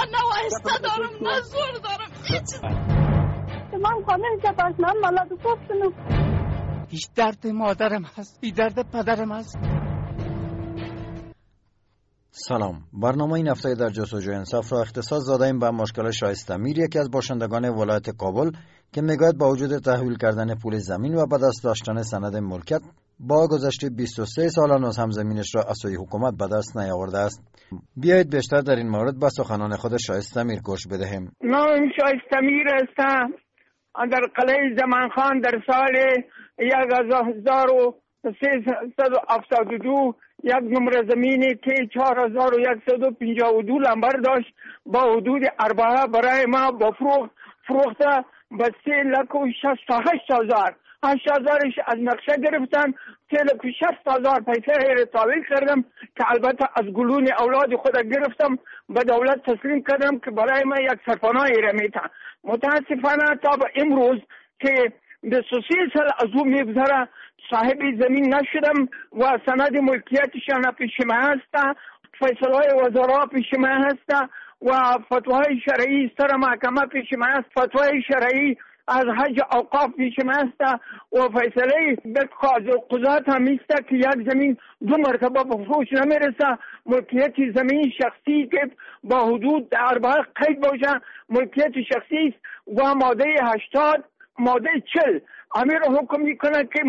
نه وایسته دارم نه زور دارم من خانه که من ملد گفتم هیچ درد مادرم هست، هیچ درد پدرم هست. سلام، برنامه این هفته در جستجوی انصاف را اختصاص دادیم به مشکل شایسته میر، یکی از باشندگان ولایت کابل که میگوید با وجود تحویل کردن پول زمین و به دست داشتن سند ملکیت با گذشته 23 سال هنوز هم زمینش را از سوی حکومت به دست نیاورده است. بیایید بیشتر در این مورد به سخنان خود شایسته میر گوش بدهیم. من شایسته میر هستم. در قلعه زمانخان در سال 1372 یک نمره زمینی که 4152 لمبر داشت با حدود 4 برای ما با فروخته به 3,68,000. 8,000ش از نقشه گرفتن، 3,60,000 پیسه تحویل کردم که البته از گلون اولاد خود گرفتم به دولت تسلیم کردم که برای من یک سرپناهی را میتن. متاسفانه تا به امروز که 23 سال از او میگذره صاحب زمین نشدم و سند ملکیتشان پیش من هست، فیصله وزرا پیش من هست و فتوای شرعی سر محکمه پیش من هست، فتوای شرعی از حج اوقاف پیش من هست و فیصله قضات هم است که یک زمین 2 مرتبه به فروش نمیرسه. ملکیت زمین شخصی که با حدود 4 قید باشه ملکیت شخصی است و ماده 80 ماده 40 امیر حکم میکنه که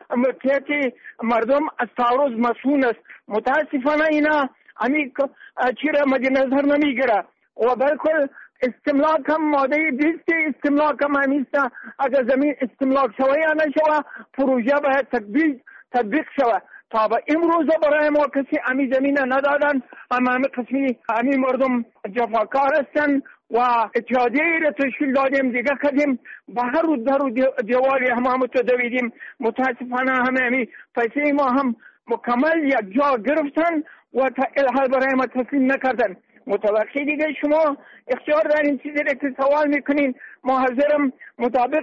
ملکیت مردم از تعرض مسئول است. متاسفانه اینا امیر چیره مد نظر نمیگیره و بالکل استملاک هم ماده 20 استملاک هم همیسته. اگر زمین استملاک شوه یا نشوه پروژه باید تطبیق شوه. تا به امروز برای ما کسی امی زمین ندادن. همه قسمی امی مردم جفاکار هستن و اتحادیه را تشکیل دادیم دیگه کردیم به هر رو در و دیوالی همه تو دویدیم. متاسفانه همه امی پیسه ما هم مکمل یک جا گرفتن و تا الحال برای ما تسلیم نکردن. متوقع دیگه شما اختیار دارین چیزی را که سوال میکنین. ما حاضرم مطابق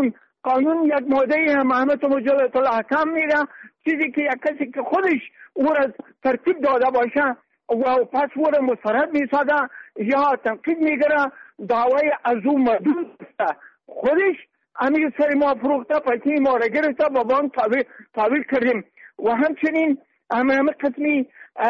قانون یک ماده محمد مجلد الاحکام میره چیزی که یک کسی که خودش او را ترتیب داده باشه و پس او را مسترد میساده یا تنقید میگره دعوی از او مردود است. خودش امیر سر ما فروخته پیسی ما را گرفته با بانک تحویل کردیم و همچنین همه قسمی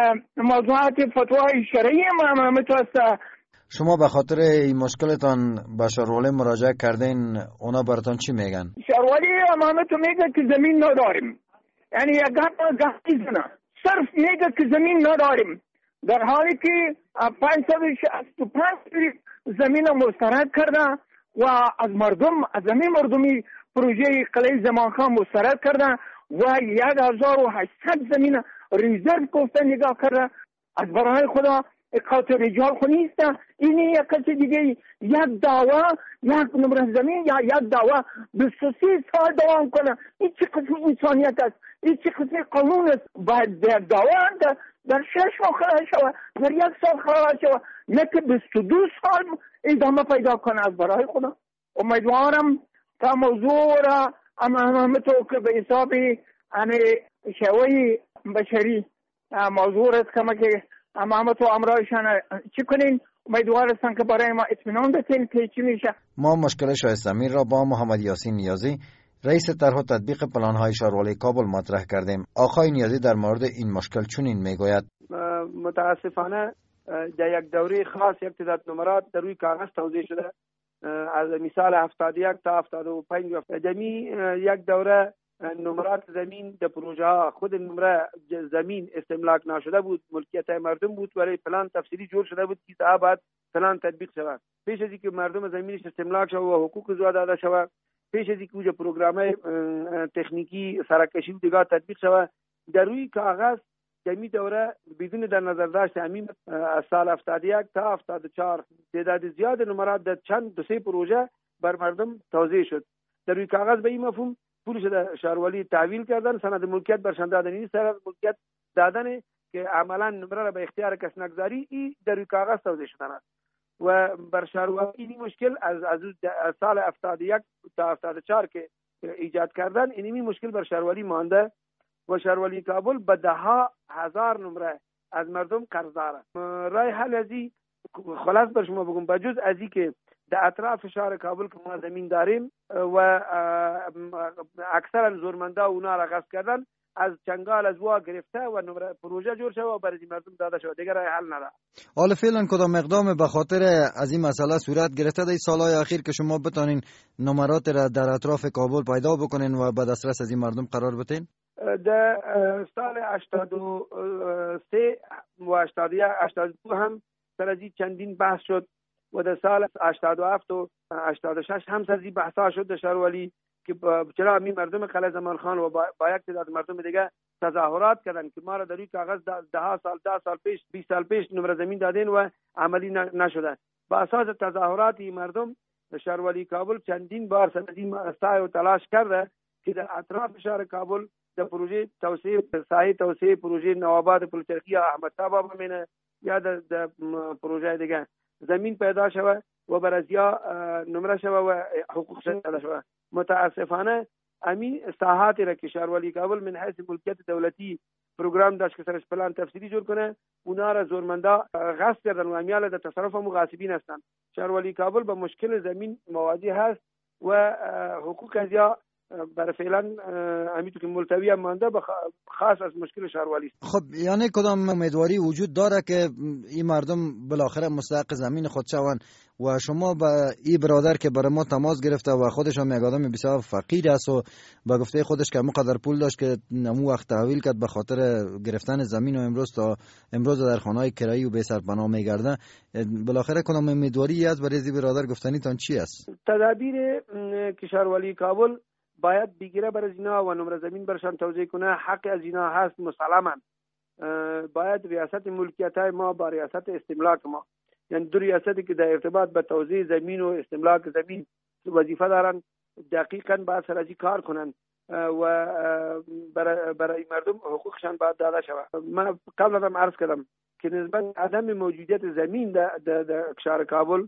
موضوعات فتوای شرعی ما همه تو است. شما به خاطر این مشکلتان به شاروالی مراجعه کردین، اونا براتون چی میگن؟ شاروالی همه تو میگه که زمین نداریم، یعنی یک گفتی زنه صرف میگه که زمین نداریم در حالی که 565 زمین مسترد کرده و از زمین مردمی پروژه قلعه زمانخان مسترد کرده و 1,800 زمین ریزرو گفته نگاه کرده. از برای خدا اقاط رجال خو نیست. اینی یک کسی دیگه یک دعوا یک نمره زمین یا یک دعوا 23 سال دوام کنه. این چه قسم انسانیت است؟ این چه قسم قانون است؟ باید در دعوا در 6 ماه خلاص شود، در 1 سال خلاص شود، نه که 22 سال ادامه پیدا کنه. از برای خدا امیدوارم تا موضوع را همه تو که به حساب شوی بشری موضوع است که همه تو امرایشان چی کنین. امیدوار هستم که برای ما اطمینان بتین که چی میشه. ما مشکل شایسته میر را با محمد یاسین نیازی رئیس طرح و تطبیق پلان‌های شاروالی کابل مطرح کردیم. آقای نیازی در مورد این مشکل چنین میگوید: متاسفانه در یک دوره خاص یک تعداد نمرات در روی کاغذ توزیع شده. از مثال 71 تا 75 دمی یک دوره نمرات زمین در پروژه ها خود نمره زمین استملاک نشده بود، ملکیت مردم بود، برای پلان تفصیلی جور شده بود که تا بعد پلان تطبیق شود. پیش از اینکه مردم زمینش استملاک شود و حقوق زو داده شود، پیش از اینکه پروگرام تکنیکی سرکشی و دیگر تطبیق شود، در روی کاغذ دمی دوره بدون در نظر داشت همین از سال 71 تا 74 تعداد زیاد نمرات در چند دو سه پروژه بر مردم توزیع شد. در روی کاغذ به این مفهوم پولش در شهرولی تحویل کردن، سند ملکیت برشان دادن. این سند ملکیت دادن که عملا نمره را به اختیار کس نگذاری، این در روی کاغذ توزیع شدن است و بر شهرولی این مشکل از سال 71 تا 74 که ایجاد کردن، این مشکل بر شهرولی مانده و شهرولی کابل به 10,000 نمره از مردم قرضدار است. رای حل ازی خلاص بر شما بگم بجز از این که در اطراف شهر کابل که ما زمین داریم و اکثرا زورمندا اونا را غصب کردن، از چنگال از وا گرفته و پروژه جور شده و برای مردم داده شده، دیگر حل نداره. حالا فعلا کدام اقدام به خاطر از این مسئله صورت گرفته در سالهای اخیر که شما بتانین نمرات را در اطراف کابل پیدا بکنین و به دسترس از این مردم قرار بدین؟ در سال 83 و 82 هم سر از چندین بحث شد و در سال 87 و 86 هم سر از بحثا شد در شهرولی که چرا همین مردم قلعه زمان خان و با یک تعداد مردم دیگه تظاهرات کردن که ما را در روی کاغذ 10 سال پیش 20 سال پیش نمره زمین دادین و عملی نشده. با اساس تظاهرات این مردم شهرولی کابل چندین بار سعی و تلاش کرده که در اطراف شهر کابل در پروژه توسعه پروژه نوآباد پلچرخی یا احمد صاحب بمینه یا در پروژه دیگه زمین پیدا شوه و برازیا نمره شوه و حقوق شده شوه. متاسفانه امی ساحاتی را که شهرولی کابل من حیث ملکیت دولتی پروگرام داشت که سرش پلان تفصیلی جور کنه، اونا را زورمندا غصب کردن و امیال در تصرف مغاصبین هستن. شهرولی کابل با مشکل زمین مواجه هست و حقوق ازیا برای فعلا امیتو که ملتوی هم مانده خاص از مشکل شهرولی است. خب یعنی کدام امیدواری وجود داره که این مردم بالاخره مستحق زمین خود شوند و شما به این برادر که برای ما تماس گرفته و خودش هم یک آدم بسیار فقیر است و با گفته خودش که مقدر پول داشت که نمو وقت تحویل کرد به خاطر گرفتن زمین و امروز در خانه‌های کرایی و بی سرپناه میگرده، بالاخره کدام امیدواری است برای این برادر گفتنی تان چی است؟ تدابیر کشوروالی کابل باید بگیره برای اینا و نمره زمین برشان توزیع کنه. حق از اینا هست مسلما. باید ریاست ملکیت های ما با ریاست استملاک ما، یعنی دو ریاستی که در ارتباط به توزیع زمین و استملاک زمین وظیفه دارن، دقیقاً باید سرازی کار کنن و برای مردم حقوقشان باید داده شود. من قبل هم عرض کردم که نسبت عدم موجودیت زمین در شهر کابل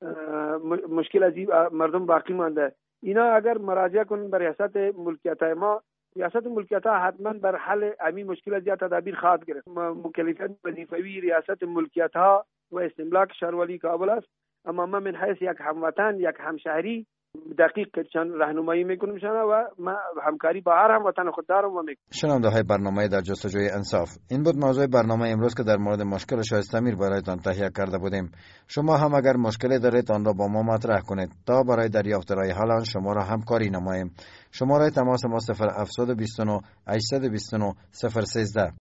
مشکل از مردم باقی مانده. اینا اگر مراجعه کنن به ریاست ملکیت های ما، ریاست ملکیت ها حتما بر حل همین مشکل از تدابیر خواهد گرفت. مکلفیت وظیفوی ریاست ملکیت ها و استملاک شهرولی کابل است، اما من من حیث یک هموطن، یک همشهری دقیق چند راهنمایی میکنم و ما همکاری با هر هموطن خود دارم و میکنم. شنونده های برنامه در جستجوی انصاف، این بود موضوع برنامه امروز که در مورد مشکل شایسته میر برایتان تهیه کرده بودیم. شما هم اگر مشکلی دارید آن را با ما مطرح کنید تا برای دریافت رای حل آن شما را همکاری نماییم. شماره تماس ما 0729 829 013